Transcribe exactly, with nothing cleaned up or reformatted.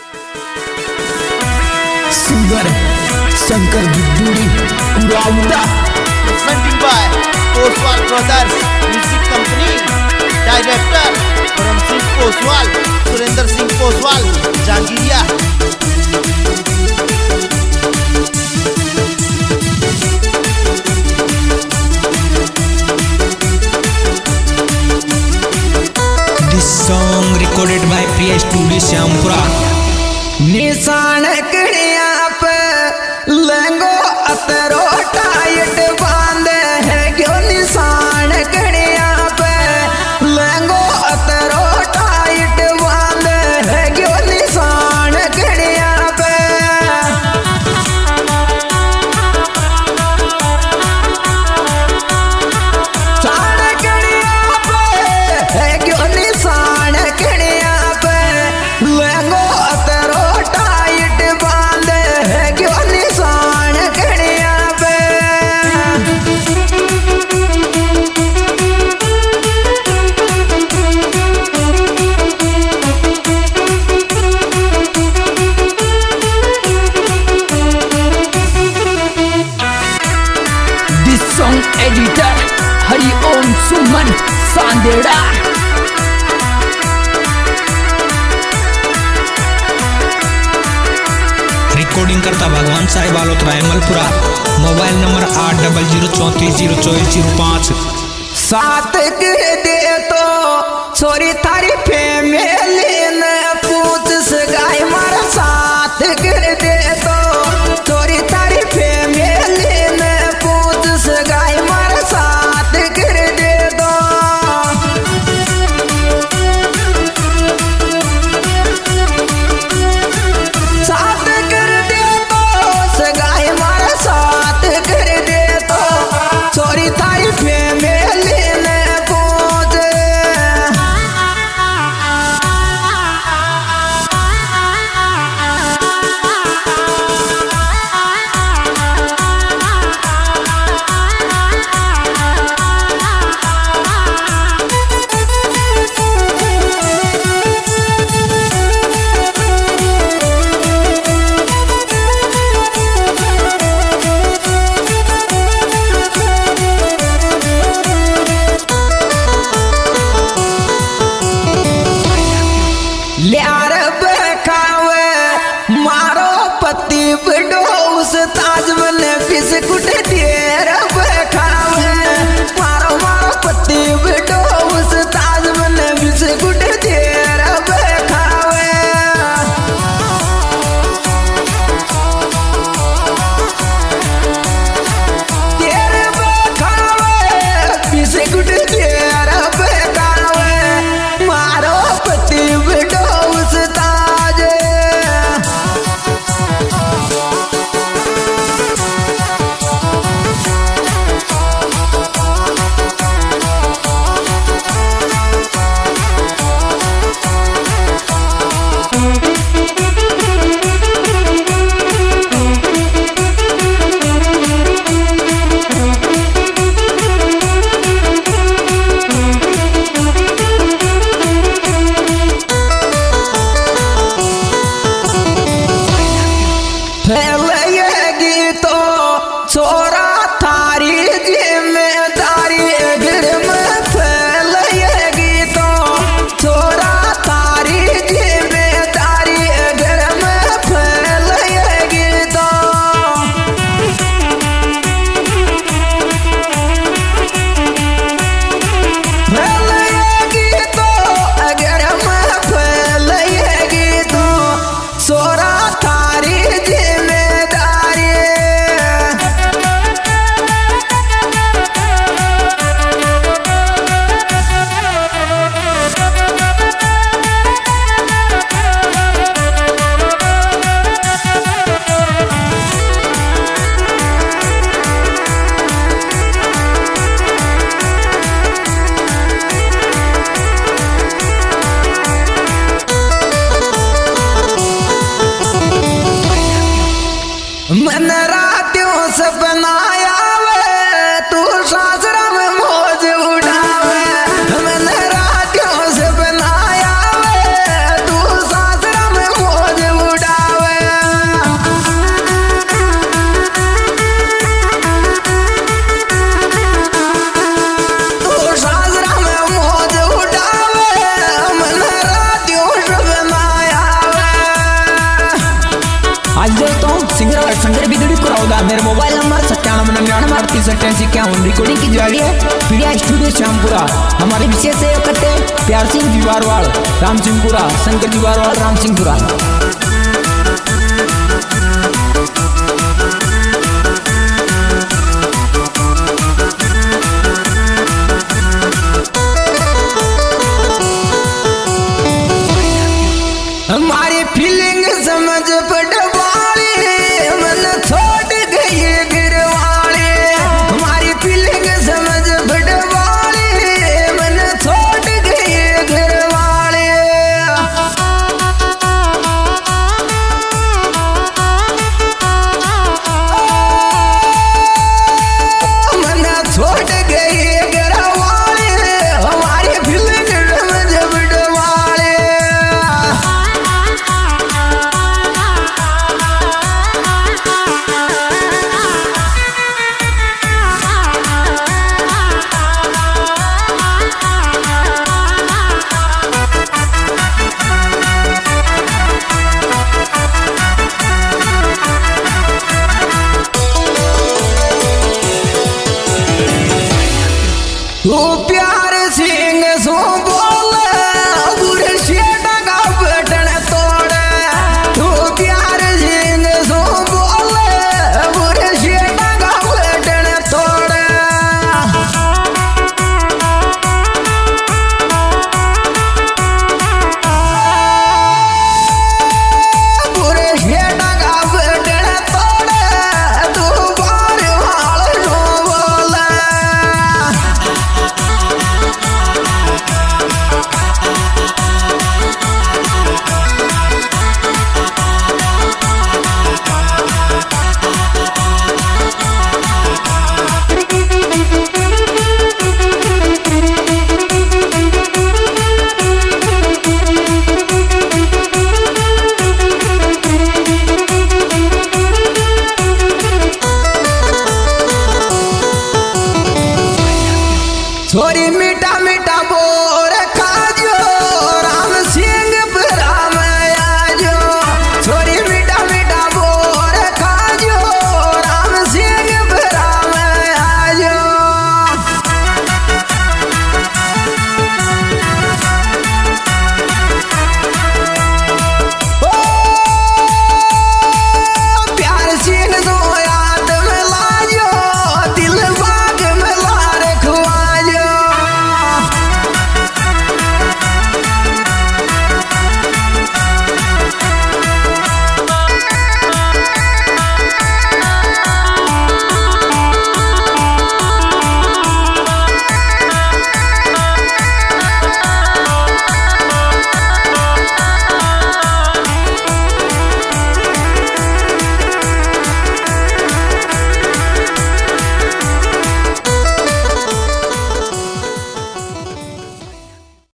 Singer Shankar बिद्दूरी उरावदा presented by Oswal Brothers Music Company. Director Param Singh Oswal, Surinder Singh Oswal, Jangiria. This song recorded by Priya Studio Syampura. निशान कड़िया पे लंगो अतरो tight बांधे है क्यों निशान कड़िया पे लंगो अतरो टाइट बांधे है क्यों निशान कड़िया पे शान कड़िया पे है क्यों निशान कड़िया पे लंगो अतरो टाइट बांधे है क्यों निशान कड़िया पे This song editor Hari Om Suman Sandera recording करता भगवान साहिब आलोत्रा अमलपुरा। मोबाइल नंबर आठ डबल जीरो चौंतीस जीरो चौबीस जीरो पाँच। सात गिर दे तो छोरी थारी फैमिली ने पूछ सगाई मारा सात गिर दे तो छोरी थारी फैमिली ने पूछ सगाई मारा सात गिर दे दो सात गिर दे तो सगाई मारा सात गिर दे तो छोरी थारी फैमिली ने पूछ ल्यार बखावे मारो पति बड़ो उस ताज बने बिस्कुट देर बखावे मारो मारो पति बड़ो उस ताज बने बिस्कुट देर बखावे देर बखावे बिस्कुट देर बखावे मारो पति बड़ो उस ताज फैलेगी तो छोरा थारी जिम्मेदारी घर में फैलेगी तो छोरा थारी जिम्मेदारी घर में फैलेगी तो फैलेगी तो अगर मैं फैलेगी तो छोरा थारी जिम्मेदारी मन रातियों सपना आवे तू सासरा में मौज उड़ावे मन रातियों सपना आवे तू सासरा में मौज शंकर बिदड़ी कुराउदा। मेरा मोबाइल नंबर सत्तानवे निन्यानवे अड़तीस अट्ठासी इक्यावन। रिकॉर्डिंग की जारी है पीडिया स्टूडियो श्यामपुरा। हमारे विशेष सहयोग करते प्यार सिंह जीवारवाड़, राम सिंहपुरा, शंकर जीवारवाड़, राम सिंहपुरा। हमारी फीलिंग समझ पटवाली मन छोड़ गई घर वाले। हमारी फीलिंग समझ पटवाली मन छोड़ गई घर वाले। मन छोड़ गई घर वाले। हमारी फीलिंग समझ पटवाले। ओ प्यार